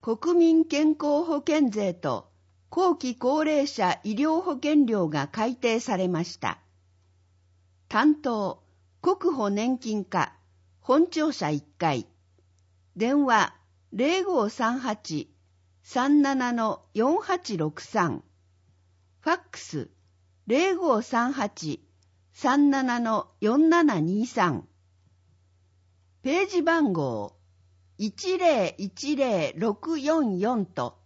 国民健康保険税と後期高齢者医療保険料が改定されました。担当、国保年金課、本庁舎1階。電話、0538-37-4863。ファックス、0538-37-4723。ページ番号、1010644と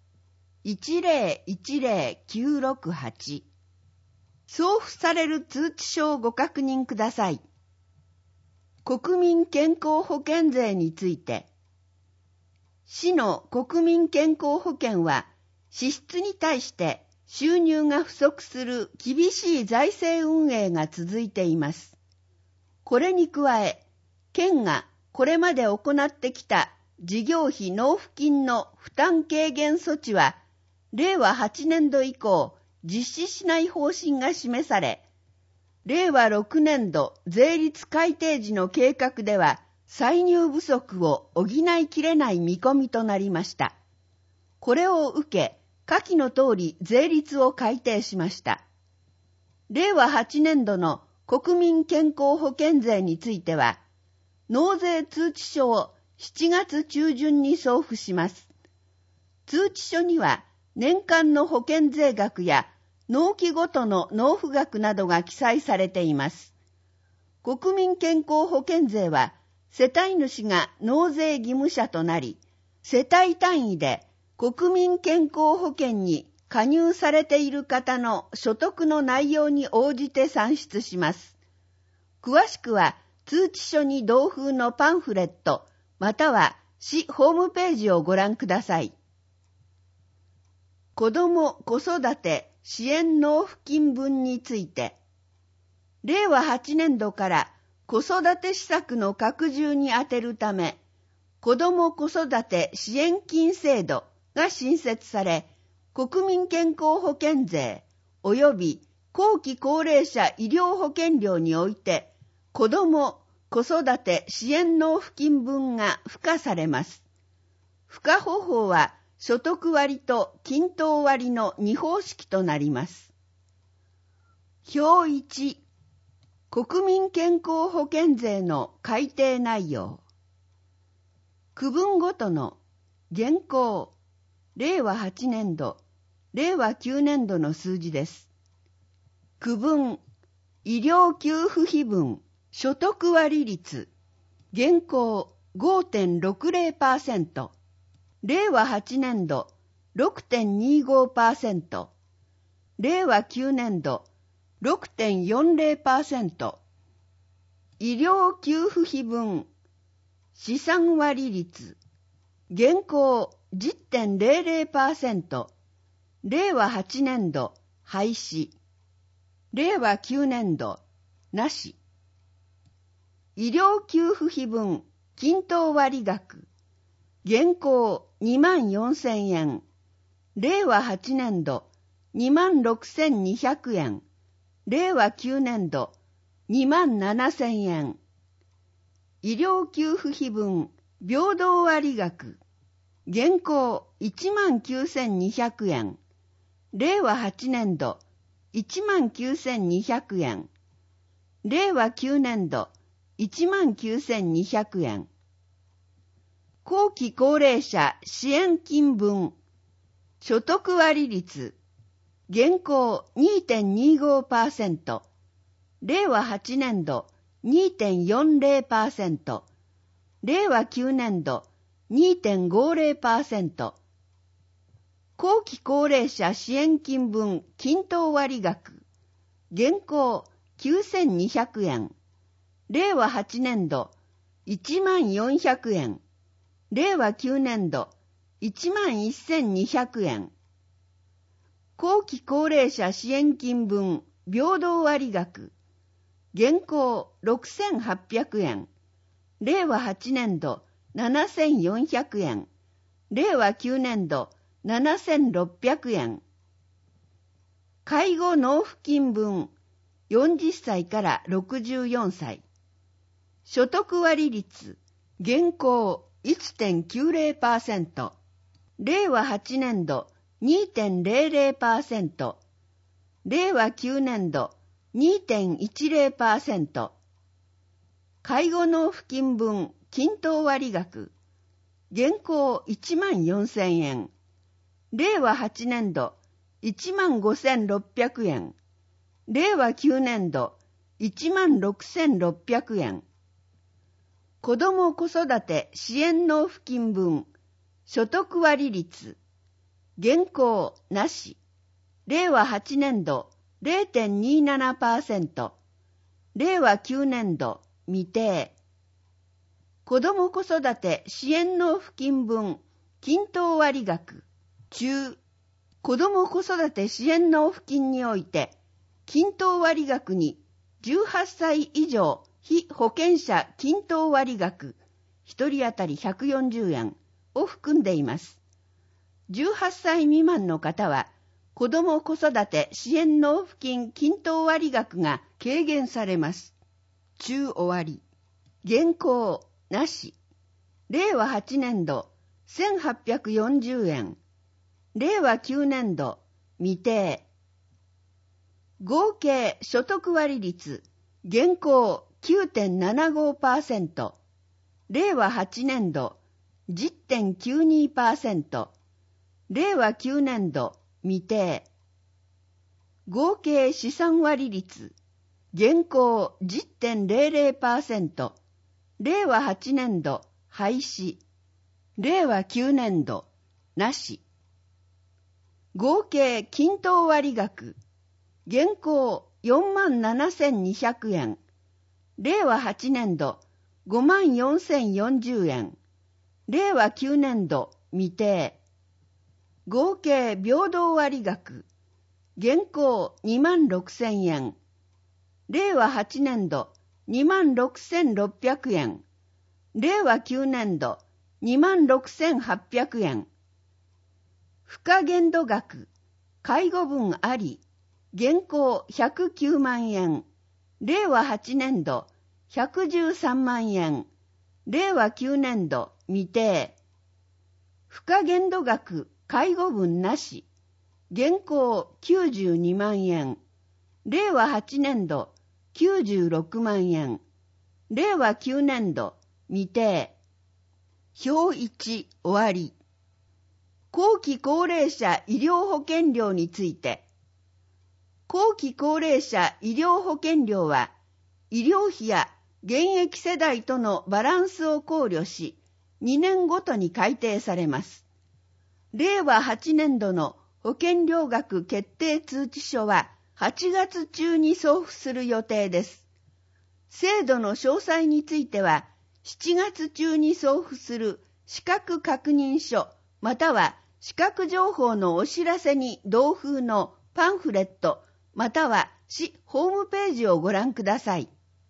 1010968。送付される通知書をご確認ください。国民健康保険税について、市の国民健康保険は支出に対して収入が不足する厳しい財政運営が続いています。これに加え、県がこれまで行ってきた事業費納付金の負担軽減措置は、令和8年度以降実施しない方針が示され、令和6年度税率改定時の計画では歳入不足を補いきれない見込みとなりました。これを受け、下記の通り税率を改定しました。令和8年度の国民健康保険税については、納税通知書を7月中旬に送付します。通知書には、年間の保険税額や納期ごとの納付額などが記載されています。国民健康保険税は、世帯主が納税義務者となり、世帯単位で国民健康保険に加入されている方の所得の内容に応じて算出します。詳しくは、通知書に同封のパンフレット、または市ホームページをご覧ください。子ども・子育て支援納付金分について、令和8年度から子育て施策の拡充に充てるため、子ども・子育て支援金制度が新設され、国民健康保険税及び後期高齢者医療保険料において、子ども・子育て支援納付金分が付加されます。付加方法は、所得割と均等割の2方式となります。表1、国民健康保険税の改定内容。区分ごとの現行、令和8年度、令和9年度の数字です。区分、医療給付費分、所得割率、現行 5.60%、令和8年度 6.25%、令和9年度 6.40%、医療給付費分、資産割率、現行 10.00%、令和8年度廃止、令和9年度なし。医療給付費分、均等割額、現行24,000円、令和8年度26,200円、令和9年度27,000円。医療給付費分平等割額、現行19,200円、令和8年度19,200円、令和9年度19,200円。後期高齢者支援金分、所得割率、現行 2.25%、令和8年度 2.40%、令和9年度 2.50%、後期高齢者支援金分均等割額、現行 9,200 円、令和8年度 14,000 円、令和9年度11,200 円。後期高齢者支援金分平等割額、現行 6,800 円、令和8年度7,400 円、令和9年度7,600円。介護納付金分40歳から64歳。所得割率、現行 1.90%、 令和8年度 2.00%、令和9年度 2.10%、介護納付金分均等割額、現行14,000円、令和8年度15,600円、令和9年度16,600円。子ども子育て支援納付金分所得割率、現行なし、令和8年度 0.27%、令和9年度未定。子ども子育て支援納付金分均等割額中、子ども子育て支援納付金において、均等割額に18歳以上被保険者均等割額1人当たり140円を含んでいます。18歳未満の方は、子ども子育て支援納付金均等割額が軽減されます。中終わり。現行なし。令和8年度1,840円。令和9年度未定。合計所得割率現行 9.75%。令和8年度 10.92%。令和9年度未定。合計資産割率現行 10.00%。令和8年度廃止。令和9年度なし。合計均等割額現行 47,200 円。令和8年度 54,040 円。令和9年度未定。合計平等割額現行 26,000 円。令和8年度 26,600 円。令和9年度 26,800 円。付加限度額介護分あり現行109万円。令和8年度113万円。令和9年度未定。付加限度額介護分なし現行92万円。令和8年度96万円。令和9年度未定。表1終わり。後期高齢者医療保険料について、後期高齢者医療保険料は、医療費や現役世代とのバランスを考慮し、2年ごとに改定されます。令和8年度の保険料額決定通知書は8月中に送付する予定です。制度の詳細については、7月中に送付する資格確認書または資格情報のお知らせに同封のパンフレットまたは市ホームページをご覧ください。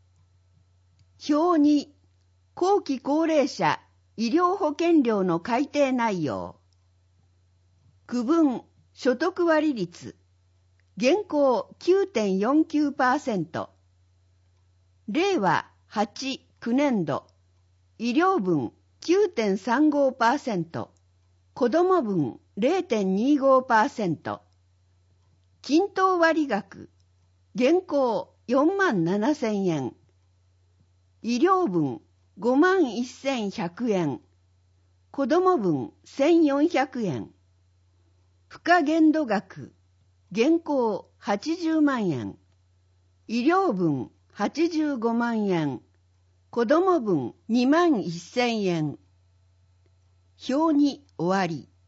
表2、後期高齢者医療保険料の改定内容。区分所得割率現行 9.49%。令和8、9年度医療分 9.35%、子ども分 0.25%。均等割額現行47,000円。医療分51,100円。子ども分1,400円。付加限度額現行80万円。医療分85万円。子ども分21,000円。表に終わり。